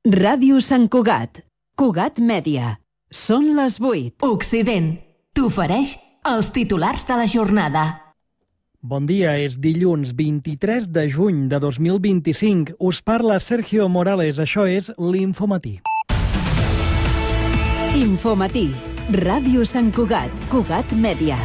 Ràdio Sant Cugat. Cugat Mèdia. Són les 8. Occident t'ofereix els titulars de la jornada. Bon dia, és dilluns 23 de juny de 2025. Us parla Sergio Morales, això és l'Infomatí. Infomatí. Ràdio Sant Cugat. Cugat Mèdia.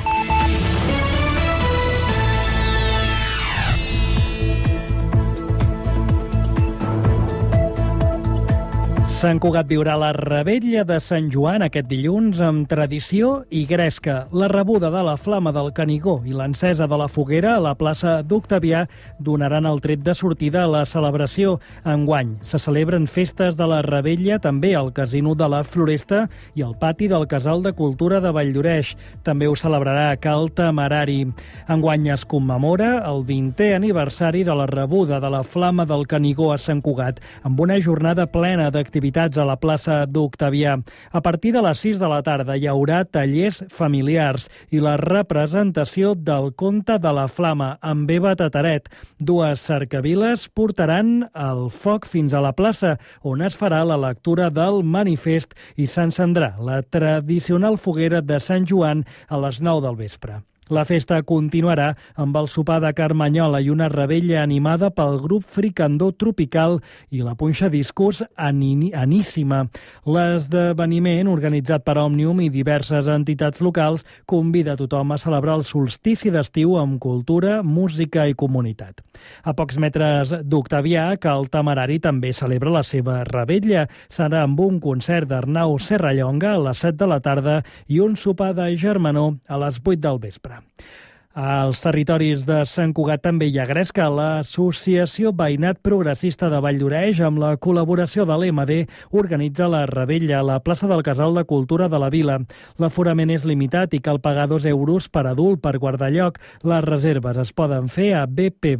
Sant Cugat viurà la revetlla de Sant Joan aquest dilluns amb tradició i gresca. La rebuda de la flama del Canigó i l'encesa de la foguera a la plaça d'Octavià donaran el tret de sortida a la celebració. Enguany se celebren festes de la revetlla també al Casino de la Floresta i al pati del Casal de Cultura de Valldoreix. També ho celebrarà Cal Temerari. Enguany es commemora el 20è aniversari de la rebuda de la flama del Canigó a Sant Cugat, amb una jornada plena d'activitats a la plaça d'Octavià. A partir de les 6 de la tarda hi haurà tallers familiars i la representació del conte de la flama amb Eva Tataret. Dues cercaviles portaran el foc fins a la plaça, on es farà la lectura del manifest i s'encendrà la tradicional foguera de Sant Joan a les 9 del vespre. La festa continuarà amb el sopar de carmanyola i una revetlla animada pel grup Fricandó Tropical i la punxa discos Aníssima. L'esdeveniment, organitzat per Òmnium i diverses entitats locals, convida a tothom a celebrar el solstici d'estiu amb cultura, música i comunitat. A pocs metres d'Octavià, Cal Temerari també celebra la seva revetlla. Serà amb un concert d'Arnau Serrallonga a les 7 de la tarda i un sopar de germanor a les 8 del vespre. Als territoris de Sant Cugat també hi ha gresca. L'Associació Veïnat Progressista de Valldoreix, amb la col·laboració de l'EMD, organitza la revetlla a la plaça del Casal de Cultura de la Vila. L'aforament és limitat i cal pagar 2 euros per adult per guardar lloc. Les reserves es poden fer a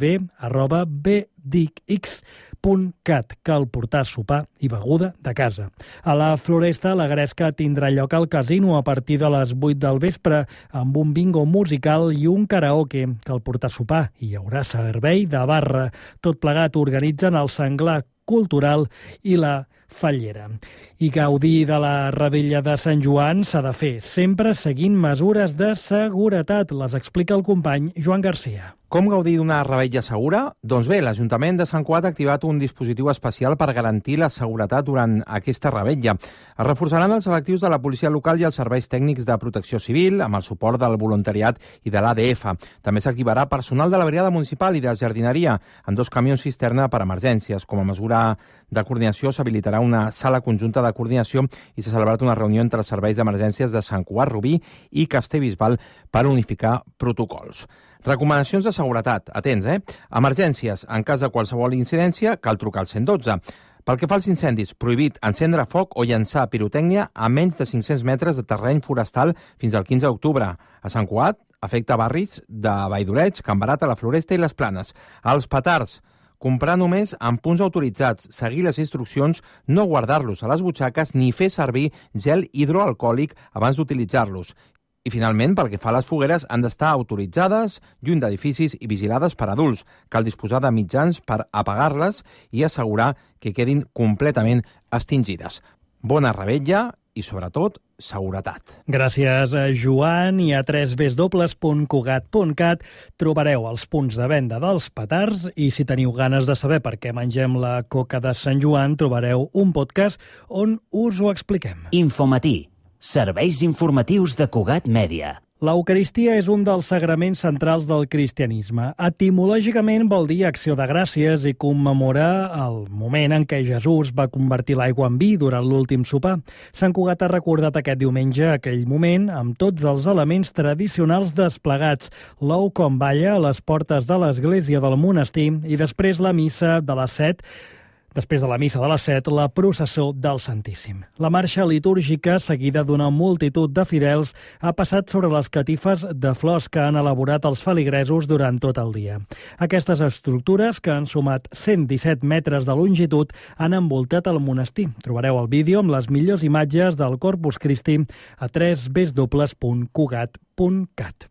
bpb@bdicx.cat. Cal portar sopar i beguda de casa. A la Floresta, la gresca tindrà lloc al casino a partir de les 8 del vespre, amb un bingo musical i un karaoke. Cal portar sopar i hi haurà servei de barra. Tot plegat organitzen el Senglar Cultural i la Fallera. I gaudir de la revetlla de Sant Joan s'ha de fer, sempre seguint mesures de seguretat. Les explica el company Joan Garcia. Com gaudir d'una revetlla segura? Doncs bé, l'Ajuntament de Sant Cugat ha activat un dispositiu especial per garantir la seguretat durant aquesta revetlla. Es reforçaran els efectius de la policia local i els serveis tècnics de protecció civil, amb el suport del voluntariat i de l'ADF. També s'activarà personal de la brigada municipal i de jardineria en 2 camions cisterna per emergències. Com a mesura de coordinació s'habilitarà una sala conjunta de coordinació i s'ha celebrat una reunió entre els serveis d'emergències de Sant Cugat, Rubí i Castellbisbal per unificar protocols. Recomanacions de seguretat. Atents, Emergències. En cas de qualsevol incidència, cal trucar al 112. Pel que fa als incendis, prohibit encendre foc o llançar pirotècnia a menys de 500 metres de terreny forestal fins al 15 d'octubre. A Sant Cugat afecta barris de Valldoreix, Can Barata, la Floresta i les Planes. Els petards. Comprar només en punts autoritzats, seguir les instruccions, no guardar-los a les butxaques ni fer servir gel hidroalcohòlic abans d'utilitzar-los. I finalment, pel que fa a les fogueres, han d'estar autoritzades, lluny d'edificis i vigilades per adults. Cal disposar de mitjans per apagar-les i assegurar que quedin completament extingides. Bona revetlla i, sobretot, seguretat. Gràcies, Joan. I a www.cugat.cat trobareu els punts de venda dels petards i si teniu ganes de saber per què mengem la coca de Sant Joan, trobareu un podcast on us ho expliquem. Infomatí. Serveis informatius de Cugat Mèdia. L'Eucaristia és un dels sagraments centrals del cristianisme. Etimològicament vol dir acció de gràcies i commemora el moment en què Jesús va convertir l'aigua en vi durant l'últim sopar. Sant Cugat ha recordat aquest diumenge aquell moment amb tots els elements tradicionals desplegats. L'ou com balla a les portes de l'església del monestir i després la missa de les 7. Després de la missa de les 7, la processó del Santíssim. La marxa litúrgica, seguida d'una multitud de fidels, ha passat sobre les catifes de flors que han elaborat els feligresos durant tot el dia. Aquestes estructures, que han sumat 117 metres de longitud, han envoltat el monestir. Trobareu el vídeo amb les millors imatges del Corpus Christi a www.cugat.cat.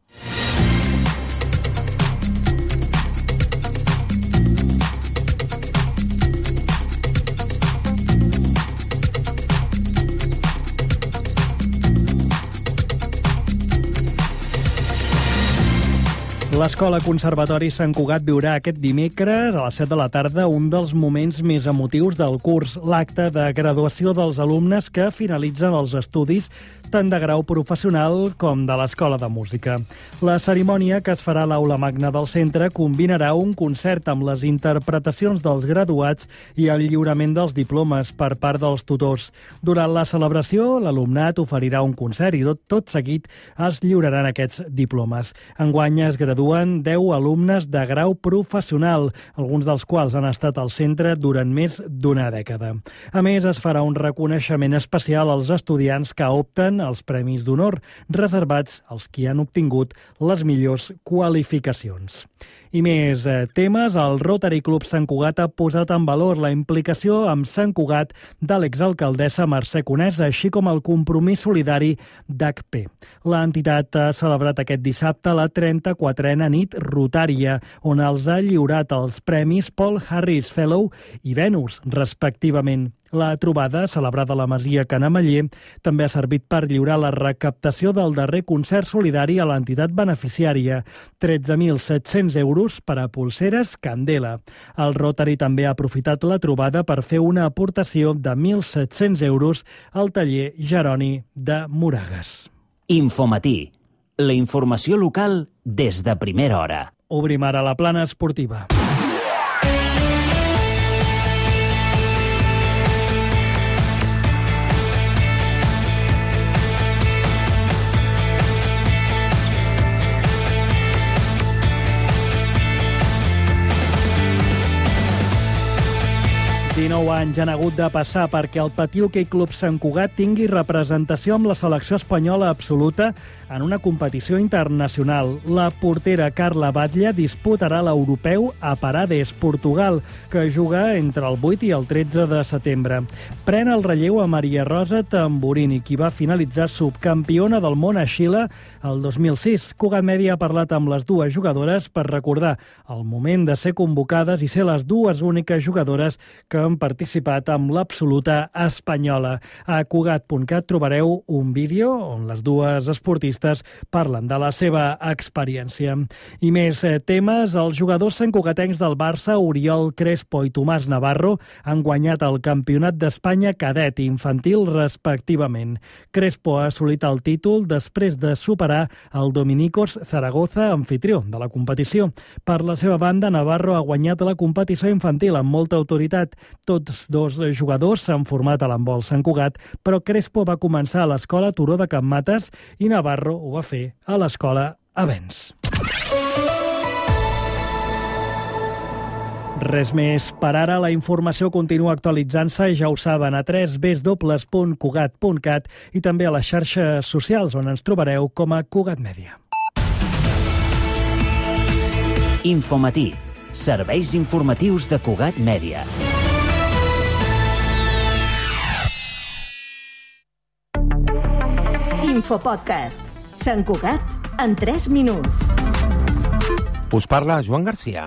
L'Escola Conservatori Sant Cugat viurà aquest dimecres a les 7 de la tarda un dels moments més emotius del curs, l'acte de graduació dels alumnes que finalitzen els estudis tant de grau professional com de l'Escola de Música. La cerimònia, que es farà a l'Aula Magna del centre, combinarà un concert amb les interpretacions dels graduats i el lliurament dels diplomes per part dels tutors. Durant la celebració, l'alumnat oferirà un concert i tot seguit es lliuraran aquests diplomes. Enguany es graduen 10 alumnes de grau professional, alguns dels quals han estat al centre durant més d'una dècada. A més, es farà un reconeixement especial als estudiants que opten als Premis d'Honor, reservats als qui han obtingut les millors qualificacions. I més temes, el Rotary Club Sant Cugat ha posat en valor la implicació amb Sant Cugat de l'exalcaldessa Mercè Conesa, així com el compromís solidari d'HP. L'entitat ha celebrat aquest dissabte la 34a nit rotària, on els ha lliurat els premis Paul Harris Fellow i Venus, respectivament. La trobada, celebrada a la Masia Canamaller, també ha servit per lliurar la recaptació del darrer concert solidari a l'entitat beneficiària, 13.700 euros per a pulseres Candela. El Rotary també ha aprofitat la trobada per fer una aportació de 1.700 euros al taller Jeroni de Moragas. Infomatí, la informació local des de primera hora. Obrim ara la plana esportiva. Anys han hagut de passar perquè el Patí Hoquei Club Sant Cugat tingui representació amb la selecció espanyola absoluta en una competició internacional. La portera Carla Batlle disputarà l'europeu a Parades, Portugal, que juga entre el 8 i el 13 de setembre. Pren el relleu a Maria Rosa Tamburini, qui va finalitzar subcampiona del món a Xile el 2006. Cugat Mèdia ha parlat amb les dues jugadores per recordar el moment de ser convocades i ser les dues úniques jugadores que han participat amb l'absoluta espanyola. A Cugat.cat trobareu un vídeo on les dues esportistes parlen de la seva experiència. I més temes, els jugadors santcugatencs del Barça, Oriol Crespo i Tomàs Navarro, han guanyat el Campionat d'Espanya cadet i infantil respectivament. Crespo ha assolit el títol després de superar el Dominicos Zaragoza, anfitrió de la competició. Per la seva banda, Navarro ha guanyat la competició infantil amb molta autoritat. Tots dos jugadors s'han format a l'handbol Sant Cugat, però Crespo va començar a l'escola Turó de Can Mates i Navarro ho va fer a l'escola Avens. Res més per ara. La informació continua actualitzant-se, ja ho saben, a www.cugat.cat i també a les xarxes socials, on ens trobareu com a Cugat Mèdia. Infomatí, serveis informatius de Cugat Mèdia. Infopodcast. Sant Cugat en 3 minuts. Us parla Joan Garcia.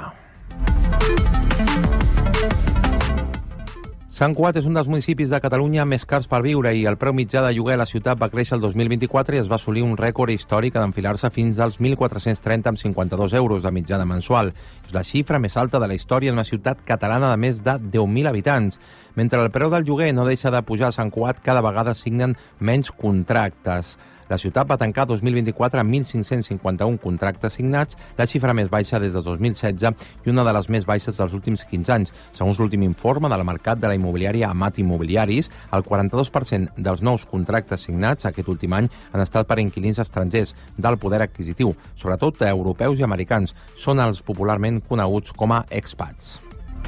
Sant Cugat és un dels municipis de Catalunya més cars per viure i el preu mitjà de lloguer a la ciutat va créixer el 2024 i es va assolir un rècord històric d'enfilar-se fins als 1.430 amb 52 euros de mitjana mensual. És la xifra més alta de la història en una ciutat catalana de més de 10.000 habitants. Mentre el preu del lloguer no deixa de pujar a Sant Cugat, cada vegada signen menys contractes. La ciutat va tancar 2024 amb 1.551 contractes signats, la xifra més baixa des de 2016 i una de les més baixes dels últims 15 anys. Segons l'últim informe de la Mercat de la Immobiliària Amat Immobiliaris, el 42% dels nous contractes signats aquest últim any han estat per inquilins estrangers d'alt poder adquisitiu, sobretot europeus i americans. Són els popularment coneguts com a expats.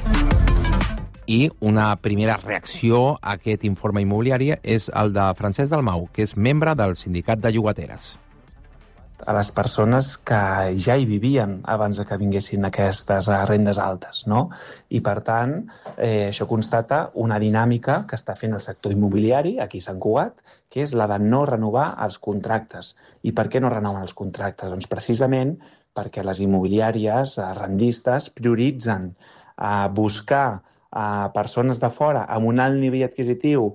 I una primera reacció a aquest informe immobiliari és el de Francesc Dalmau, que és membre del Sindicat de Llogateres. A les persones que ja hi vivien abans que vinguessin aquestes rendes altes, no? I, per tant, això constata una dinàmica que està fent el sector immobiliari aquí a Sant Cugat, que és la de no renovar els contractes. I per què no renoven els contractes? Doncs precisament perquè les immobiliàries rendistes prioritzen buscar persones de fora amb un alt nivell adquisitiu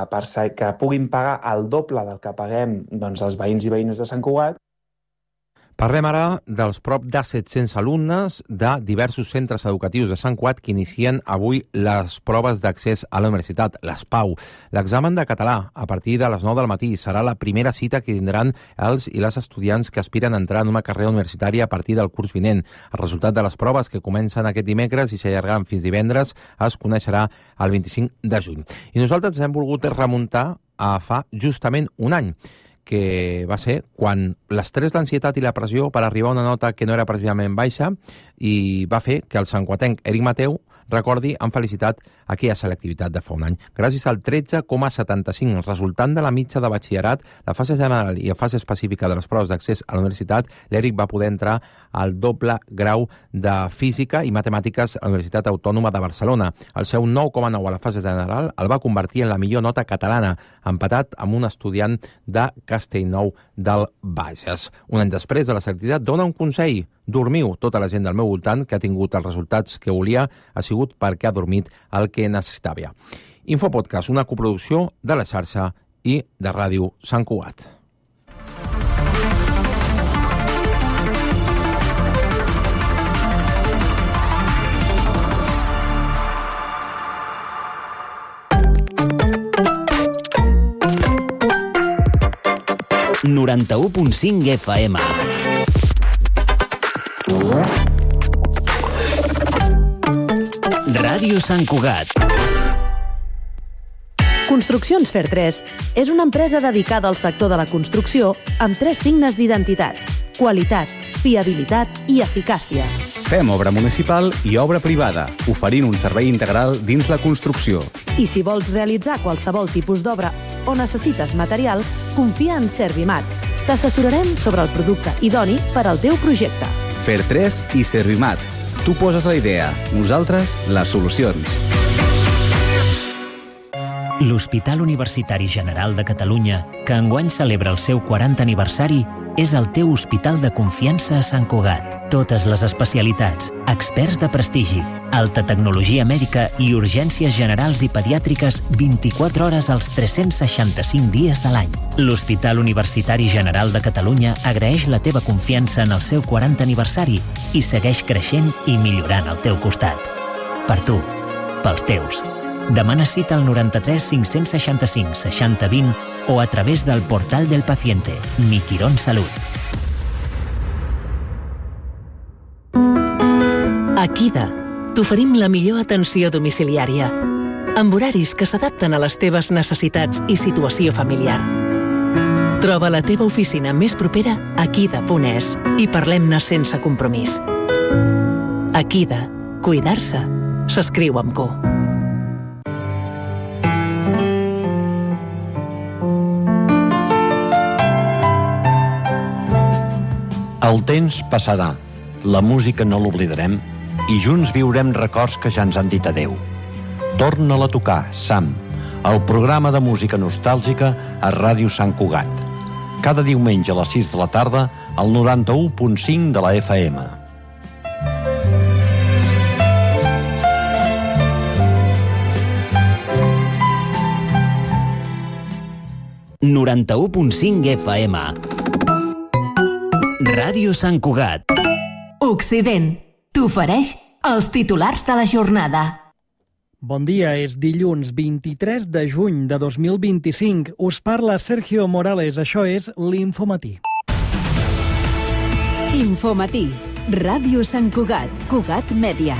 que puguin pagar el doble del que paguem els veïns i veïnes de Sant Cugat. Parlem ara dels prop de 700 alumnes de diversos centres educatius de Sant Cugat que inicien avui les proves d'accés a la universitat, les PAU. L'examen de català, a partir de les 9 del matí, serà la primera cita que tindran els i les estudiants que aspiren a entrar en una carrera universitària a partir del curs vinent. El resultat de les proves, que comencen aquest dimecres i s'allargaran fins divendres, es coneixerà el 25 de juny. I nosaltres ens hem volgut remuntar a fa justament un any, que va ser quan l'estrès, l'ansietat i la pressió per arribar a una nota que no era precisament baixa i va fer que el santcuatenc Eric Mateu recordi amb felicitat aquella selectivitat de fa un any. Gràcies al 13,75, resultant de la mitja de batxillerat, la fase general i la fase específica de les proves d'accés a la universitat, l'Eric va poder entrar al doble grau de Física i Matemàtiques a la Universitat Autònoma de Barcelona. El seu 9,9 a la fase general el va convertir en la millor nota catalana, empatat amb un estudiant de Castellnou del Bages. Un any després de la selectivitat dona un consell: dormiu. Tota la gent del meu voltant que ha tingut els resultats que volia ha sigut perquè ha dormit el que necessitava. Infopodcast, una coproducció de la xarxa i de Ràdio Sant Cugat. ...91.5 FM. Ràdio Sant Cugat. Construccions Fer 3 és una empresa dedicada al sector de la construcció amb 3 signes d'identitat: qualitat, fiabilitat i eficàcia. Fem obra municipal i obra privada, oferint un servei integral dins la construcció. I si vols realitzar qualsevol tipus d'obra o necessites material, confia en Servimat. T'assessorarem sobre el producte idoni per al teu projecte. Fer 3 i Servimat. Tu poses la idea, nosaltres les solucions. L'Hospital Universitari General de Catalunya, que enguany celebra el seu 40 aniversari, és el teu hospital de confiança a Sant Cugat. Totes les especialitats, experts de prestigi, alta tecnologia mèdica i urgències generals i pediàtriques 24 hores als 365 dies de l'any. L'Hospital Universitari General de Catalunya agraeix la teva confiança en el seu 40 aniversari i segueix creixent i millorant al teu costat. Per tu, pels teus. Demana cita al 93 565 60 20 o a través del portal del paciente, Mi Quirón Salut. A Kida t'oferim la millor atenció domiciliària, amb horaris que s'adapten a les teves necessitats i situació familiar. Troba la teva oficina més propera a kida.es i parlem-ne sense compromís. A Kida, cuidar-se s'escriu amb Q. El temps passarà, la música no l'oblidarem i junts viurem records que ja ens han dit adeu. Torna-la a tocar, Sam, el programa de música nostàlgica a Ràdio Sant Cugat. Cada diumenge a les 6 de la tarda al 91.5 de la FM. FM. Ràdio Sant Cugat. Occident t'ofereix els titulars de la jornada. Bon dia, és dilluns 23 de juny de 2025. Us parla Sergio Morales, això és l'Infomatí. Infomatí, Ràdio Sant Cugat, Cugat Mèdia.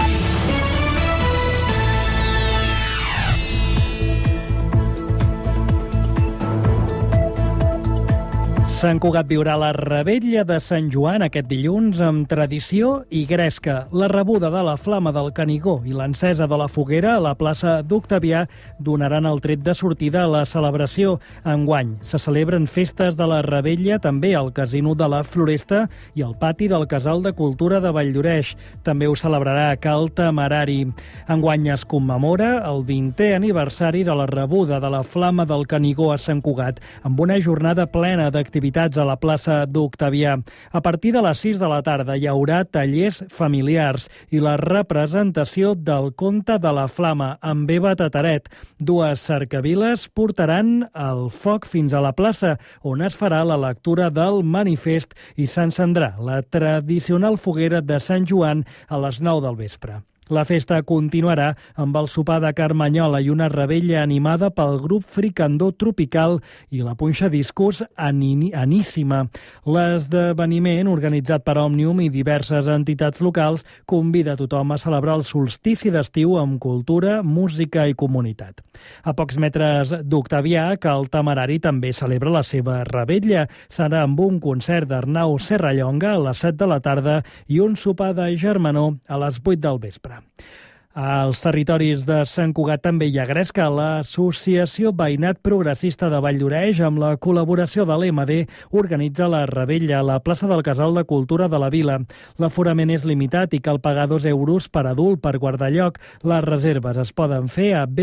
Sant Cugat viurà la revetlla de Sant Joan aquest dilluns amb tradició i gresca. La rebuda de la flama del Canigó i l'encesa de la foguera a la plaça d'Octavià donaran el tret de sortida a la celebració. Enguany se celebren festes de la revetlla també al Casino de la Floresta i al pati del Casal de Cultura de Valldoreix. També ho celebrarà Cal Temerari. Enguany es commemora el 20è aniversari de la rebuda de la flama del Canigó a Sant Cugat, amb una jornada plena d'activitats activitats a la plaça d'Octavià. A partir de les 6 de la tarda hi haurà tallers familiars i la representació del Conte de la Flama amb Eva Tataret. Dues cercaviles portaran el foc fins a la plaça, on es farà la lectura del manifest i s'encendrà la tradicional foguera de Sant Joan a les 9 del vespre. La festa continuarà amb el sopar de carmanyola i una revetlla animada pel grup Fricandó Tropical i la punxa discos Aníssima. L'esdeveniment, organitzat per Òmnium i diverses entitats locals, convida a tothom a celebrar el solstici d'estiu amb cultura, música i comunitat. A pocs metres d'Octavià, que el Temerari també celebra la seva revetlla. Serà amb un concert d'Arnau Serrallonga a les 7 de la tarda i un sopar de germanor a les 8 del vespre. Als territoris de Sant Cugat també hi ha gresca. L'Associació Veïnat Progressista de Valldoreix, amb la col·laboració de l'EMD, organitza la revetlla a la plaça del Casal de Cultura de la Vila. L'aforament és limitat i cal pagar 2 euros per adult per guardar lloc. Les reserves es poden fer a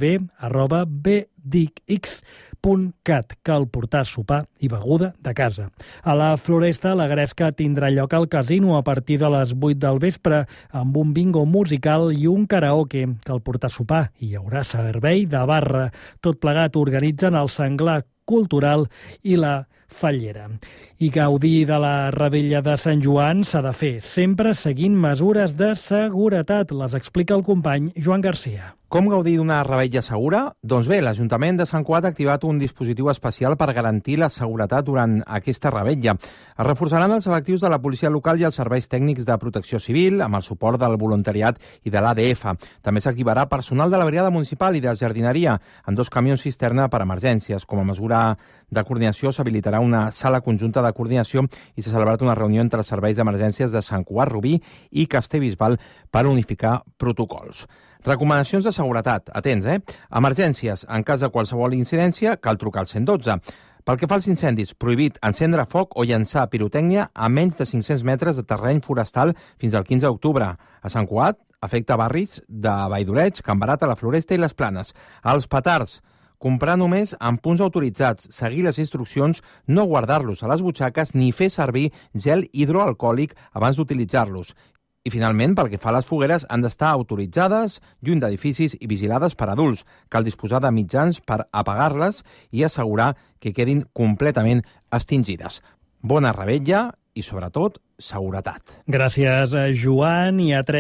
bpb@bdix.cat. Cal portar sopar i beguda de casa. A la Floresta, la gresca tindrà lloc al casino a partir de les 8 del vespre, amb un bingo musical i un karaoke. Cal portar sopar i hi haurà servei de barra. Tot plegat organitzen el Senglar Cultural i la Fallera. I gaudir de la revetlla de Sant Joan s'ha de fer, sempre seguint mesures de seguretat. Les explica el company Joan Garcia. Com gaudir d'una revetlla segura? Doncs bé, l'Ajuntament de Sant Cugat ha activat un dispositiu especial per garantir la seguretat durant aquesta revetlla. Es reforçaran els efectius de la policia local i els serveis tècnics de protecció civil, amb el suport del voluntariat i de l'ADF. També s'activarà personal de la brigada municipal i de jardineria en 2 camions cisterna per emergències. Com a mesura de coordinació s'habilitarà una sala conjunta de coordinació i s'ha celebrat una reunió entre els serveis d'emergències de Sant Cugat, Rubí i Castellbisbal per unificar protocols. Recomanacions de seguretat. Atents, Emergències. En cas de qualsevol incidència, cal trucar al 112. Pel que fa als incendis, prohibit encendre foc o llançar pirotècnia a menys de 500 metres de terreny forestal fins al 15 d'octubre. A Sant Cugat afecta barris de Valldoreig, Can Barata, la Floresta i les Planes. Els petards. Comprar només en punts autoritzats, seguir les instruccions, no guardar-los a les butxaques ni fer servir gel hidroalcohòlic abans d'utilitzar-los. I, finalment, pel que fa a les fogueres, han d'estar autoritzades, lluny d'edificis i vigilades per adults. Cal disposar de mitjans per apagar-les i assegurar que quedin completament extingides. Bona revetlla i, sobretot, seguretat. Gràcies, Joan. I a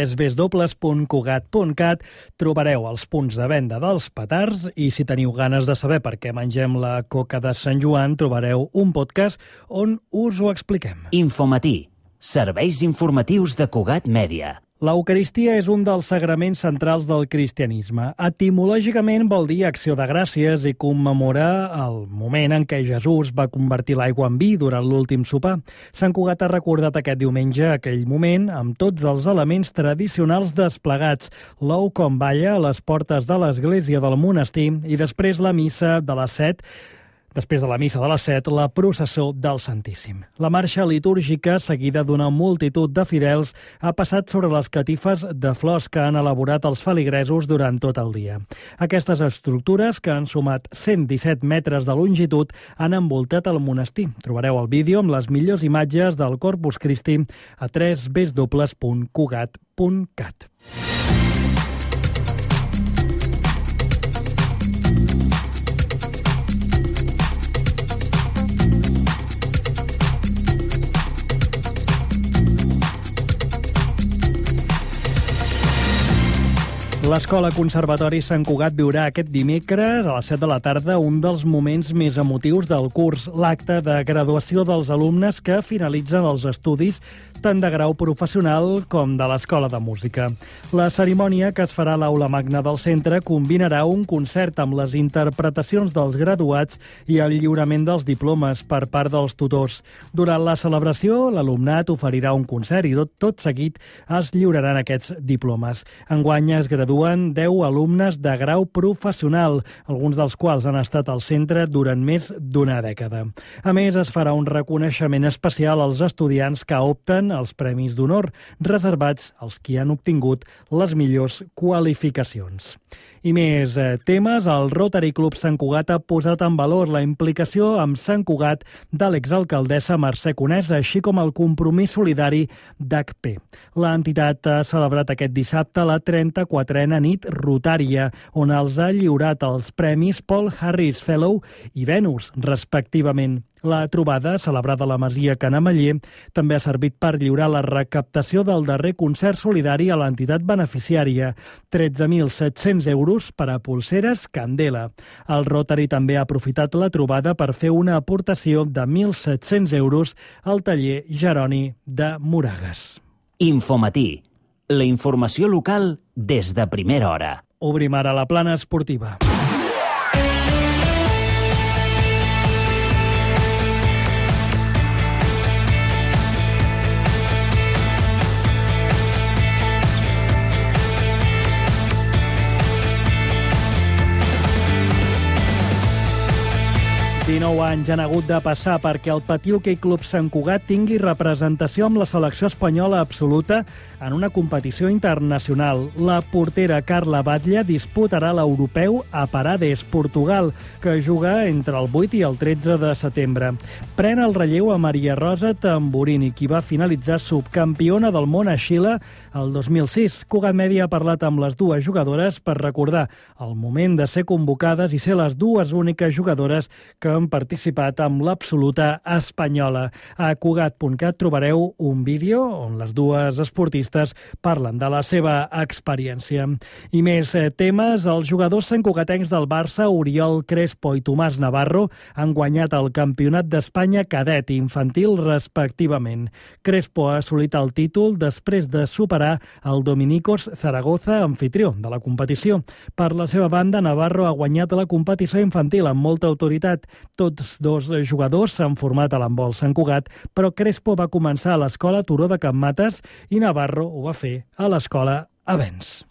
www.cugat.cat trobareu els punts de venda dels petards i, si teniu ganes de saber per què mengem la coca de Sant Joan, trobareu un podcast on us ho expliquem. Infomatí. Serveis informatius de Cugat Mèdia. L'Eucaristia és un dels sagraments centrals del cristianisme. Etimològicament vol dir acció de gràcies i commemora el moment en què Jesús va convertir l'aigua en vi durant l'últim sopar. Sant Cugat ha recordat aquest diumenge aquell moment amb tots els elements tradicionals desplegats. L'ou com balla a les portes de l'església del monestir i després la missa de les 7. Després de la missa de les 7, la processó del Santíssim. La marxa litúrgica, seguida d'una multitud de fidels, ha passat sobre les catifes de flors que han elaborat els feligresos durant tot el dia. Aquestes estructures, que han sumat 117 metres de longitud, han envoltat el monestir. Trobareu el vídeo amb les millors imatges del Corpus Christi a www.cugat.cat. L'Escola Conservatori Sant Cugat viurà aquest dimecres a les 7 de la tarda un dels moments més emotius del curs, l'acte de graduació dels alumnes que finalitzen els estudis tant de grau professional com de l'Escola de Música. La cerimònia, que es farà a l'aula magna del centre, combinarà un concert amb les interpretacions dels graduats i el lliurament dels diplomes per part dels tutors. Durant la celebració, l'alumnat oferirà un concert i tot seguit es lliuraran aquests diplomes. Enguany es graduen 10 alumnes de grau professional, alguns dels quals han estat al centre durant més d'una dècada. A més, es farà un reconeixement especial als estudiants que opten als Premis d'Honor, reservats als qui han obtingut les millors qualificacions. I més temes, el Rotary Club Sant Cugat ha posat en valor la implicació amb Sant Cugat de l'exalcaldessa Mercè Conesa, així com el compromís solidari d'HP. L'entitat ha celebrat aquest dissabte la 34a nit rotària, on els ha lliurat els premis Paul Harris Fellow i Venus, respectivament. La trobada, celebrada a la Masia Canamaller, també ha servit per lliurar la recaptació del darrer concert solidari a l'entitat beneficiària, 13.700 euros per a pulseres Candela. El Rotary també ha aprofitat la trobada per fer una aportació de 1.700 euros al taller Jeroni de Moragas. Infomatí, la informació local des de primera hora. Obrim ara la plana esportiva. Anys han hagut de passar perquè el Patí Hoquei Club Sant Cugat tingui representació amb la selecció espanyola absoluta en una competició internacional. La portera Carla Batlle disputarà l'europeu a Parades, Portugal, que juga entre el 8 i el 13 de setembre. Pren el relleu a Maria Rosa Tamburini, qui va finalitzar subcampiona del món a Xile el 2006. Cugat Mèdia ha parlat amb les dues jugadores per recordar el moment de ser convocades i ser les dues úniques jugadores que han participat amb l'absoluta espanyola. A Cugat.cat trobareu un vídeo on les dues esportistes parlen de la seva experiència. I més temes, els jugadors santcugatencs del Barça, Oriol Crespo i Tomàs Navarro, han guanyat el Campionat d'Espanya cadet i infantil respectivament. Crespo ha assolit el títol després de superar el Dominicos Zaragoza, anfitrió de la competició. Per la seva banda, Navarro ha guanyat la competició infantil amb molta autoritat. Tots dos jugadors s'han format a l'handbol Sant Cugat, però Crespo va començar a l'escola Turó de Can Mates i Navarro ho va fer a l'escola Avens.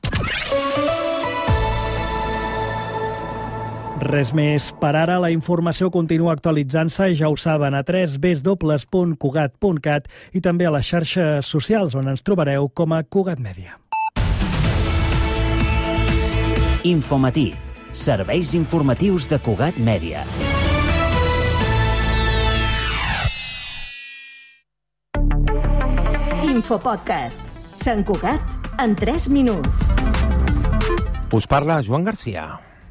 Res més per ara. La informació continua actualitzant-se, ja ho saben, a www.cugat.cat i també a les xarxes socials, on ens trobareu com a Cugat Mèdia. Infomatí, serveis informatius de Cugat Mèdia. Infopodcast. Sant Cugat en 3 minuts. Us parla Joan Garcia.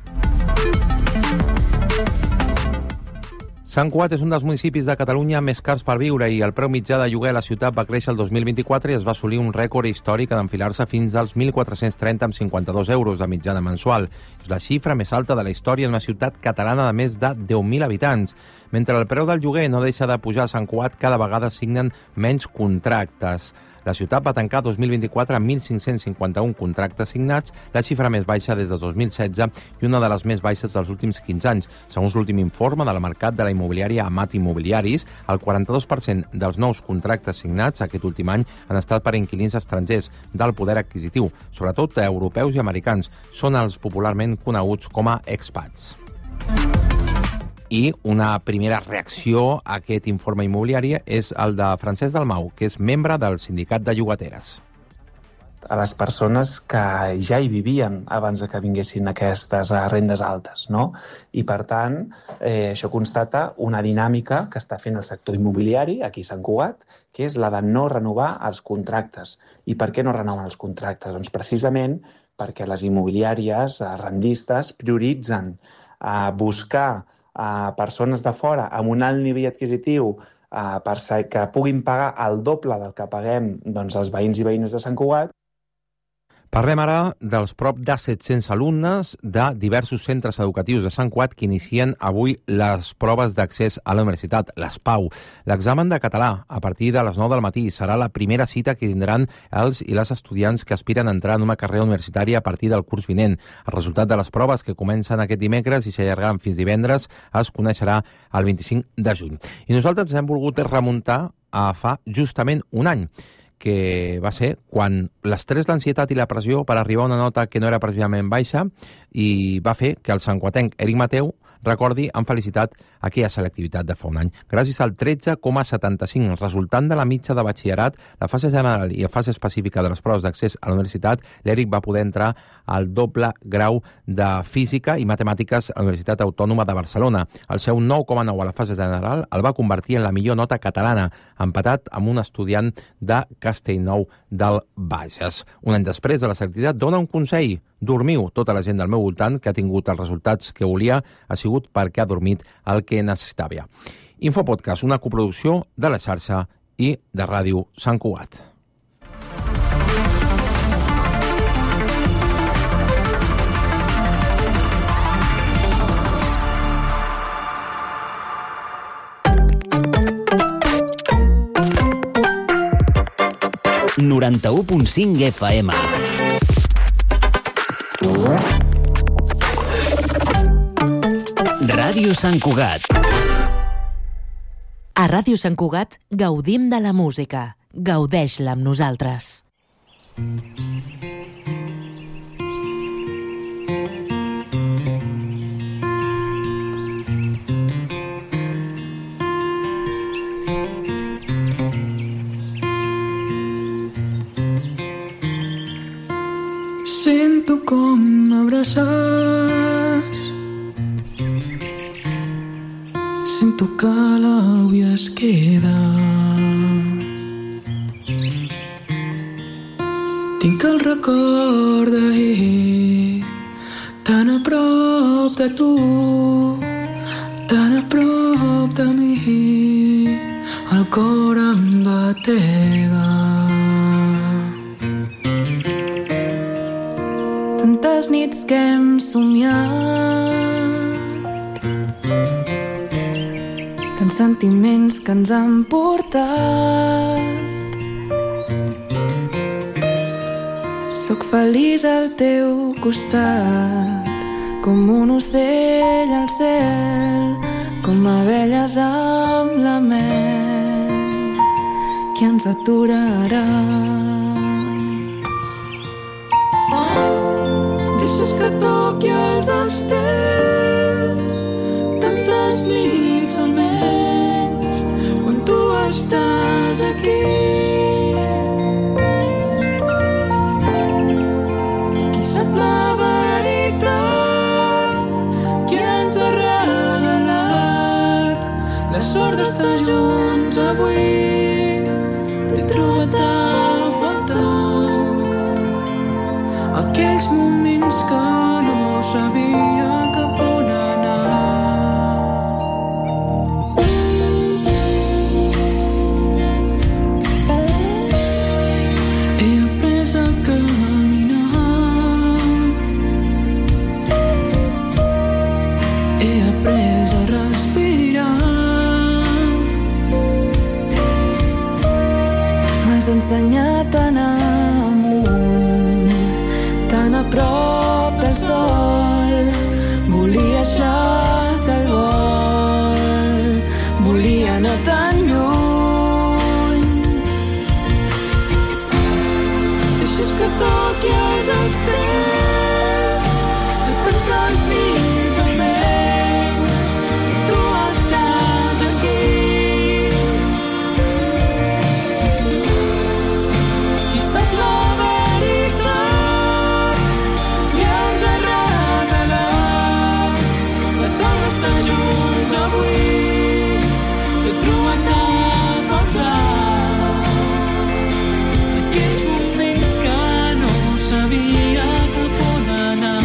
Sant Cugat és un dels municipis de Catalunya més cars per viure i el preu mitjà de lloguer a la ciutat va créixer el 2024 i es va assolir un rècord històric d'enfilar-se fins als 1.430 amb 52 euros de mitjana mensual. És la xifra més alta de la història d'una ciutat catalana de més de 10.000 habitants. Mentre el preu del lloguer no deixa de pujar a Sant Cugat, cada vegada signen menys contractes. La ciutat va tancar 2024 amb 1.551 contractes signats, la xifra més baixa des de 2016 i una de les més baixes dels últims 15 anys. Segons l'últim informe de la mercat de la immobiliària Amat Immobiliaris, el 42% dels nous contractes signats aquest últim any han estat per inquilins estrangers d'alt poder adquisitiu, sobretot europeus i americans. Són els popularment coneguts com a expats. I una primera reacció a aquest informe immobiliari és el de Francesc Dalmau, que és membre del Sindicat de Llogateres. A les persones que ja hi vivien abans que vinguessin aquestes rendes altes, no? I, per tant, això constata una dinàmica que està fent el sector immobiliari aquí a Sant Cugat, que és la de no renovar els contractes. I per què no renoven els contractes? Doncs precisament perquè les immobiliàries rendistes prioritzen buscar persones de fora amb un alt nivell adquisitiu que puguin pagar el doble del que paguem els veïns i veïnes de Sant Cugat. Parlem ara dels prop de 700 alumnes de diversos centres educatius de Sant Cugat que inicien avui les proves d'accés a la universitat, les PAU. L'examen de català, a partir de les 9 del matí, serà la primera cita que tindran els i les estudiants que aspiren a entrar en una carrera universitària a partir del curs vinent. El resultat de les proves, que comencen aquest dimecres i s'allargaran fins divendres, es coneixerà el 25 de juny. I nosaltres ens hem volgut remuntar a fa justament un any, que va ser quan l'estrès, l'ansietat i la pressió per arribar a una nota que no era precisament baixa i va fer que el santcuatenc Eric Mateu recordi amb felicitat aquella selectivitat de fa un any. Gràcies al 13,75, resultant de la mitja de batxillerat, la fase general i la fase específica de les proves d'accés a la universitat, l'Eric va poder entrar al doble grau de Física i Matemàtiques a la Universitat Autònoma de Barcelona. El seu 9,9 a la fase general el va convertir en la millor nota catalana, empatat amb un estudiant de Castellnou del Bages. Un any després de la selectivitat dona un consell: dormiu. Tota la gent del meu voltant que ha tingut els resultats que volia ha sigut perquè ha dormit el que necessitava. Infopodcast, una coproducció de la xarxa i de Ràdio Sant Cugat. ...91.5 FM. Ràdio Sant Cugat. A Ràdio Sant Cugat gaudim de la música. Gaudeix-la amb nosaltres. Sento com m'abraces, sento que l'àvia es queda. Tinc el record d'ahir, tan a prop de tu, tan a prop de mi, el cor em batega. Tantes nits que hem somiat, tants sentiments que ens han portat. Soc feliç al teu costat, com un ocell al cel, com abelles amb la mel. Qui ens aturarà? Deixes que toqui els estels, tantes nits almenys, quan tu estàs aquí. Qui sap la veritat, qui ens ha regalat la sort d'estar junts avui. T'he trobat a faltar aquells moments que no sabia cap on anar. He après a caminar, he après a respirar. M'has ensenyat a anar amunt, tan a prop del sol. Volia aixecar el vol, volia anar tan lluny. Deixes que toqui els estels, de tantes nits almenys, tu estàs aquí. Qui sap la veritat, qui ens ha regalat la sort d'estar junts avui. T'he trobat a faltar aquells moments que no sabia cap on anar.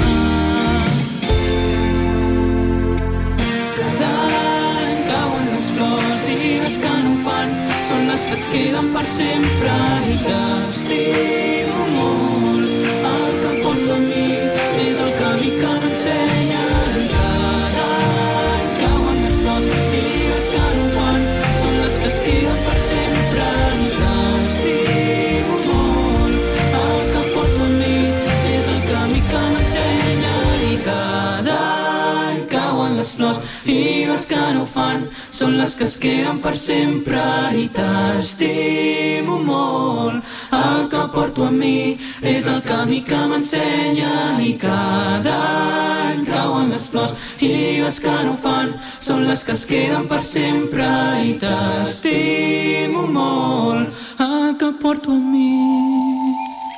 Cada any cauen les flors i les que no ho fan són les que es queden per sempre i t'estimo molt. El que porto amb mi és el camí que m'ensenya. Cada any cauen les flors i les que no ho fan són les que es queden per sempre i t'estimo molt. El que porto amb mi és el camí que m'ensenya. I cada any cauen les flors i les que no ho fan són les que es queden per sempre i t'estimo molt. El que porto amb mi és el camí que m'ensenya i cada any cauen les flors i les que no fan són les que es queden per sempre i t'estimo molt el que porto amb mi.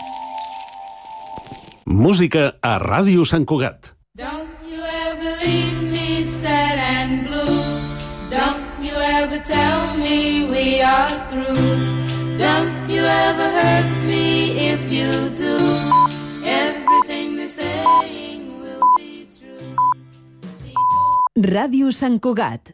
Música a Ràdio Sant Cugat. Don't you ever leave me sad and blue. Don't you ever tell me we are through. Don't you ever hurt me if you do. Everything they're saying will be true. Ràdio Sant Cugat,